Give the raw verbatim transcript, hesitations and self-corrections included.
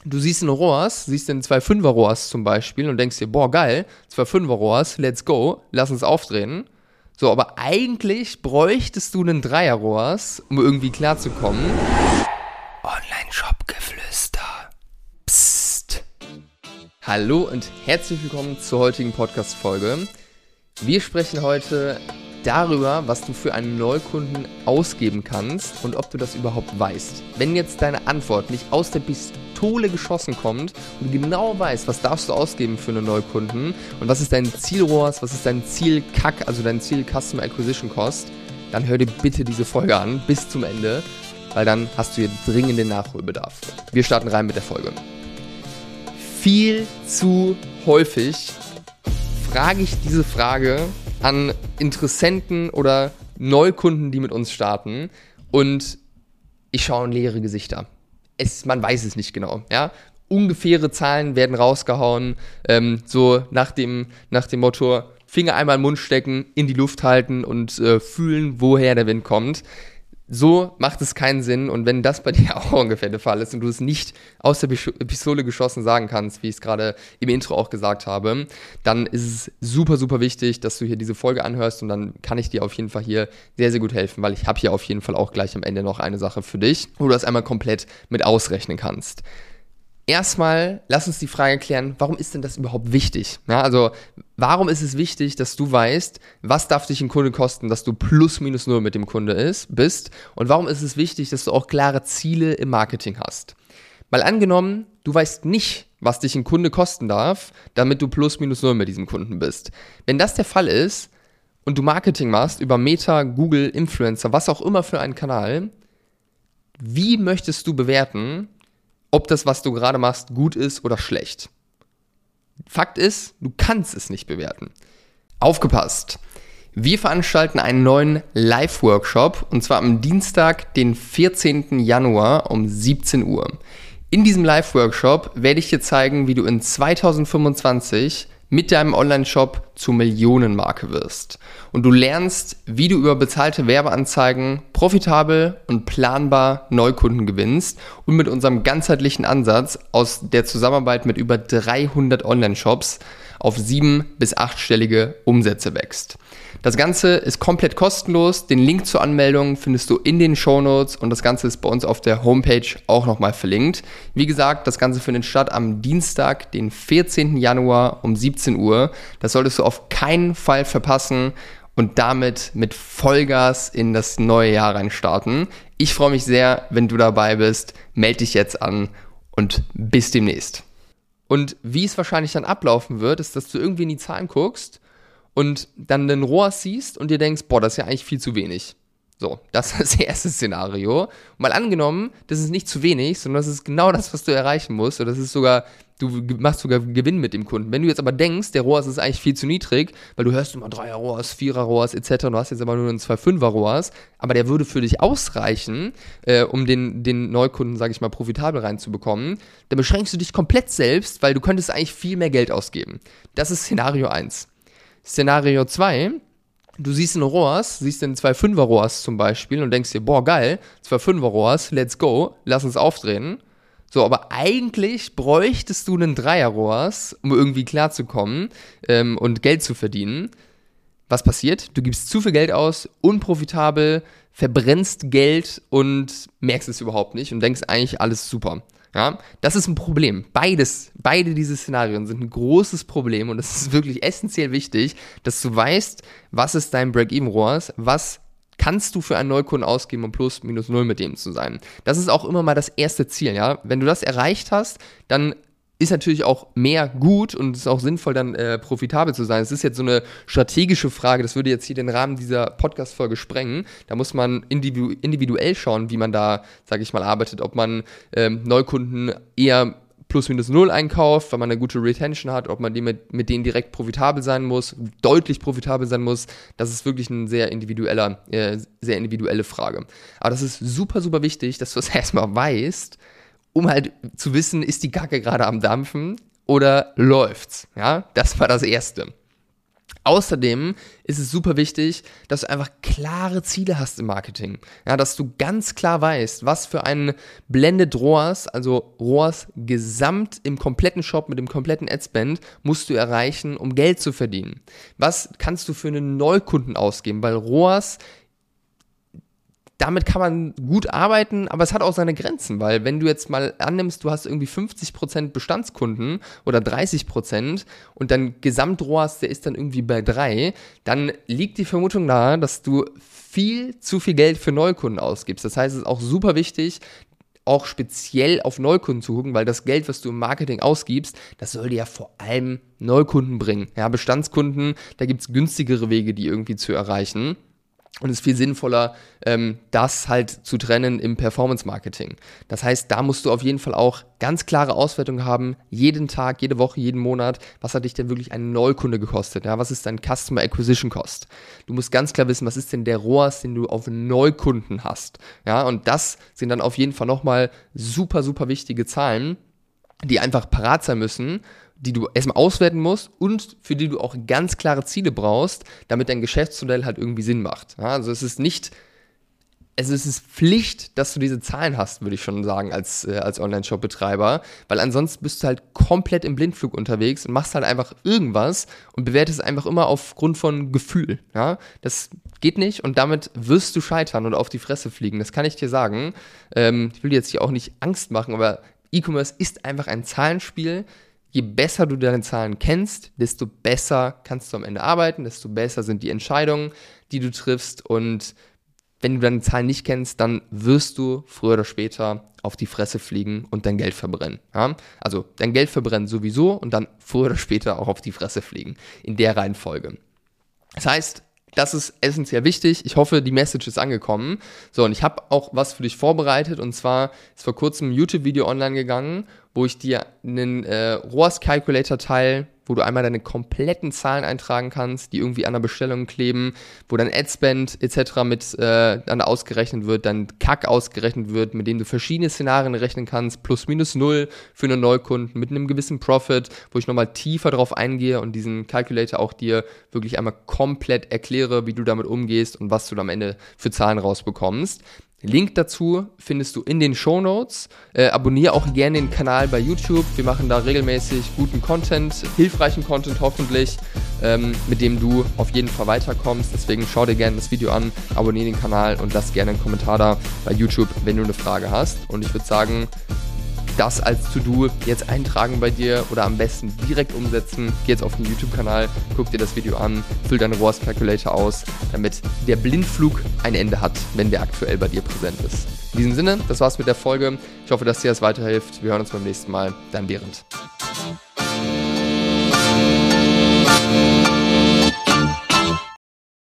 Du siehst einen R O A S, siehst einen zwei Komma fünfer R O A S zum Beispiel und denkst dir, boah, geil, zwei Komma fünfer R O A S, let's go, lass uns aufdrehen. So, aber eigentlich bräuchtest du einen Dreier R O A S, um irgendwie klarzukommen. Online-Shop-Geflüster. Psst. Hallo und herzlich willkommen zur heutigen Podcast-Folge. Wir sprechen heute darüber, was du für einen Neukunden ausgeben kannst und ob du das überhaupt weißt. Wenn jetzt deine Antwort nicht aus der Pistole geschossen kommt und du genau weißt, was darfst du ausgeben für einen Neukunden und was ist dein Ziel-R O A S, was ist dein Ziel-C A C, also dein Ziel-Customer Acquisition Cost, dann hör dir bitte diese Folge an bis zum Ende, weil dann hast du hier dringenden Nachholbedarf. Wir starten rein mit der Folge. Viel zu häufig frage ich diese Frage an Interessenten oder Neukunden, die mit uns starten, und ich schaue in leere Gesichter. Es, man weiß es nicht genau. Ja? Ungefähre Zahlen werden rausgehauen, ähm, so nach dem, nach dem Motto, Finger einmal in den Mund stecken, in die Luft halten und äh, fühlen, woher der Wind kommt. So macht es keinen Sinn, und wenn das bei dir auch ungefähr der Fall ist und du es nicht aus der Pistole geschossen sagen kannst, wie ich es gerade im Intro auch gesagt habe, dann ist es super, super wichtig, dass du hier diese Folge anhörst, und dann kann ich dir auf jeden Fall hier sehr, sehr gut helfen, weil ich habe hier auf jeden Fall auch gleich am Ende noch eine Sache für dich, wo du das einmal komplett mit ausrechnen kannst. Erstmal, lass uns die Frage klären, warum ist denn das überhaupt wichtig? Ja, also, warum ist es wichtig, dass du weißt, was darf dich ein Kunde kosten, dass du plus minus null mit dem Kunde ist, bist? Und warum ist es wichtig, dass du auch klare Ziele im Marketing hast? Mal angenommen, du weißt nicht, was dich ein Kunde kosten darf, damit du plus minus null mit diesem Kunden bist. Wenn das der Fall ist und du Marketing machst über Meta, Google, Influencer, was auch immer für einen Kanal, wie möchtest du bewerten, ob das, was du gerade machst, gut ist oder schlecht? Fakt ist, du kannst es nicht bewerten. Aufgepasst! Wir veranstalten einen neuen Live-Workshop, und zwar am Dienstag, den vierzehnten Januar um siebzehn Uhr. In diesem Live-Workshop werde ich dir zeigen, wie du in zweitausendfünfundzwanzig mit deinem Online-Shop zur Millionenmarke wirst. Und du lernst, wie du über bezahlte Werbeanzeigen profitabel und planbar Neukunden gewinnst und mit unserem ganzheitlichen Ansatz aus der Zusammenarbeit mit über dreihundert Online-Shops auf sieben- bis achtstellige Umsätze wächst. Das Ganze ist komplett kostenlos. Den Link zur Anmeldung findest du in den Shownotes, und das Ganze ist bei uns auf der Homepage auch nochmal verlinkt. Wie gesagt, das Ganze findet statt am Dienstag, den vierzehnten Januar um siebzehn Uhr. Das solltest du auf keinen Fall verpassen und damit mit Vollgas in das neue Jahr reinstarten. Ich freue mich sehr, wenn du dabei bist. Meld dich jetzt an und bis demnächst. Und wie es wahrscheinlich dann ablaufen wird, ist, dass du irgendwie in die Zahlen guckst und dann den R O A S siehst und dir denkst, boah, das ist ja eigentlich viel zu wenig. So, das ist das erste Szenario. Und mal angenommen, das ist nicht zu wenig, sondern das ist genau das, was du erreichen musst. Und das ist sogar, du machst sogar Gewinn mit dem Kunden. Wenn du jetzt aber denkst, der R O A S ist eigentlich viel zu niedrig, weil du hörst immer Dreier R O A S, Vierer R O A S et cetera, und du hast jetzt aber nur einen zwei Komma fünfer R O A S, aber der würde für dich ausreichen, äh, um den, den Neukunden, sage ich mal, profitabel reinzubekommen, dann beschränkst du dich komplett selbst, weil du könntest eigentlich viel mehr Geld ausgeben. Das ist Szenario eins. Szenario zwei, du siehst einen R O A S, siehst einen zwei Komma fünfer R O A S zum Beispiel und denkst dir, boah, geil, zwei Komma fünfer R O A S, let's go, lass uns aufdrehen. So, aber eigentlich bräuchtest du einen Dreier R O A S, um irgendwie klarzukommen ähm, und Geld zu verdienen. Was passiert? Du gibst zu viel Geld aus, unprofitabel, verbrennst Geld und merkst es überhaupt nicht und denkst eigentlich, alles super. Ja, das ist ein Problem. Beides, beide diese Szenarien sind ein großes Problem, und es ist wirklich essentiell wichtig, dass du weißt, was ist dein Break-Even-R O A S, was kannst du für einen Neukunden ausgeben, um plus minus null mit dem zu sein. Das ist auch immer mal das erste Ziel, ja. Wenn du das erreicht hast, dann ist natürlich auch mehr gut und es ist auch sinnvoll, dann äh, profitabel zu sein. Es ist jetzt so eine strategische Frage, das würde jetzt hier den Rahmen dieser Podcast-Folge sprengen. Da muss man individu- individuell schauen, wie man da, sage ich mal, arbeitet. Ob man ähm, Neukunden eher plus minus null einkauft, weil man eine gute Retention hat, ob man die mit, mit denen direkt profitabel sein muss, deutlich profitabel sein muss. Das ist wirklich eine sehr individueller, äh, sehr individuelle Frage. Aber das ist super, super wichtig, dass du es erstmal weißt, um halt zu wissen, ist die Kacke gerade am Dampfen oder läuft's? Ja, das war das Erste. Außerdem ist es super wichtig, dass du einfach klare Ziele hast im Marketing. Ja, dass du ganz klar weißt, was für ein Blended R O A S, also R O A S gesamt im kompletten Shop mit dem kompletten Adspend, musst du erreichen, um Geld zu verdienen. Was kannst du für einen Neukunden ausgeben? Weil R O A S, damit kann man gut arbeiten, aber es hat auch seine Grenzen, weil wenn du jetzt mal annimmst, du hast irgendwie fünfzig Prozent Bestandskunden oder dreißig Prozent und dein Gesamt-R O A S, der ist dann irgendwie bei drei, dann liegt die Vermutung nahe, dass du viel zu viel Geld für Neukunden ausgibst. Das heißt, es ist auch super wichtig, auch speziell auf Neukunden zu gucken, weil das Geld, was du im Marketing ausgibst, das soll dir ja vor allem Neukunden bringen. Ja, Bestandskunden, da gibt es günstigere Wege, die irgendwie zu erreichen. Und es ist viel sinnvoller, ähm, das halt zu trennen im Performance-Marketing. Das heißt, da musst du auf jeden Fall auch ganz klare Auswertungen haben, jeden Tag, jede Woche, jeden Monat, was hat dich denn wirklich ein Neukunde gekostet? Ja, was ist dein Customer Acquisition Cost? Du musst ganz klar wissen, was ist denn der R O A S, den du auf Neukunden hast? Ja, und das sind dann auf jeden Fall nochmal super, super wichtige Zahlen, die einfach parat sein müssen, die du erstmal auswerten musst und für die du auch ganz klare Ziele brauchst, damit dein Geschäftsmodell halt irgendwie Sinn macht. Ja, also es ist nicht, also es ist Pflicht, dass du diese Zahlen hast, würde ich schon sagen, als, äh, als Online-Shop-Betreiber, weil ansonsten bist du halt komplett im Blindflug unterwegs und machst halt einfach irgendwas und bewertest einfach immer aufgrund von Gefühl. Ja, das geht nicht und damit wirst du scheitern oder auf die Fresse fliegen. Das kann ich dir sagen. Ähm, ich will dir jetzt hier auch nicht Angst machen, aber E-Commerce ist einfach ein Zahlenspiel. Je besser du deine Zahlen kennst, desto besser kannst du am Ende arbeiten, desto besser sind die Entscheidungen, die du triffst. Und wenn du deine Zahlen nicht kennst, dann wirst du früher oder später auf die Fresse fliegen und dein Geld verbrennen. Ja? Also dein Geld verbrennen sowieso und dann früher oder später auch auf die Fresse fliegen. In der Reihenfolge. Das heißt, das ist essentiell wichtig. Ich hoffe, die Message ist angekommen. So, und ich habe auch was für dich vorbereitet. Und zwar ist vor kurzem ein YouTube-Video online gegangen, wo ich dir einen äh, R O A S-Calculator teile, wo du einmal deine kompletten Zahlen eintragen kannst, die irgendwie an der Bestellung kleben, wo dein Adspend et cetera mit äh, dann ausgerechnet wird, dann C A C ausgerechnet wird, mit dem du verschiedene Szenarien rechnen kannst, plus minus null für einen Neukunden, mit einem gewissen Profit, wo ich nochmal tiefer drauf eingehe und diesen Calculator auch dir wirklich einmal komplett erkläre, wie du damit umgehst und was du da am Ende für Zahlen rausbekommst. Link dazu findest du in den Shownotes. Äh, abonniere auch gerne den Kanal bei YouTube. Wir machen da regelmäßig guten Content, hilfreichen Content hoffentlich, ähm, mit dem du auf jeden Fall weiterkommst. Deswegen schau dir gerne das Video an, abonniere den Kanal und lass gerne einen Kommentar da bei YouTube, wenn du eine Frage hast. Und ich würde sagen, das als To-Do jetzt eintragen bei dir oder am besten direkt umsetzen. Geh jetzt auf den YouTube-Kanal, guck dir das Video an, füll deinen R O A S-Calculator aus, damit der Blindflug ein Ende hat, wenn der aktuell bei dir präsent ist. In diesem Sinne, das war's mit der Folge. Ich hoffe, dass dir das weiterhilft. Wir hören uns beim nächsten Mal. Dein Behrend.